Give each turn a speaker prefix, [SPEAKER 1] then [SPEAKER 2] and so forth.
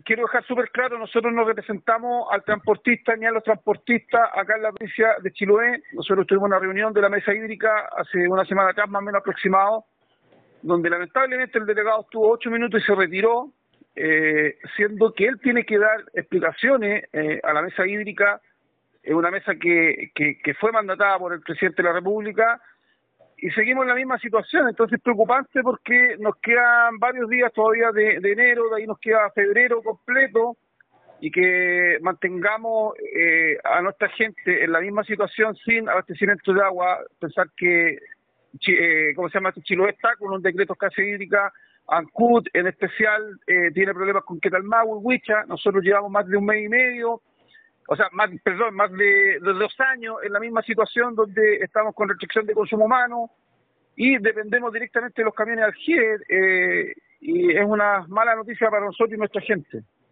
[SPEAKER 1] quiero dejar súper claro, nosotros no representamos al transportista ni a los transportistas acá en la provincia de Chiloé. Nosotros tuvimos una reunión de la mesa hídrica hace una semana atrás, más o menos aproximado, donde lamentablemente el delegado estuvo 8 minutos y se retiró, siendo que él tiene que dar explicaciones a la mesa hídrica, una mesa que fue mandatada por el presidente de la República, y seguimos en la misma situación. Entonces es preocupante porque nos quedan varios días todavía de enero, de ahí nos queda febrero completo, y que mantengamos a nuestra gente en la misma situación sin abastecimiento de agua. Pensar que ¿cómo se llama? Chiloé está con un decreto de escasez hídrica, Ancud en especial tiene problemas con Quetalmahue, Huicha. Nosotros llevamos más de un mes y medio, o sea, más de 2 años en la misma situación, donde estamos con restricción de consumo humano y dependemos directamente de los camiones Aljibe, y es una mala noticia para nosotros y nuestra gente.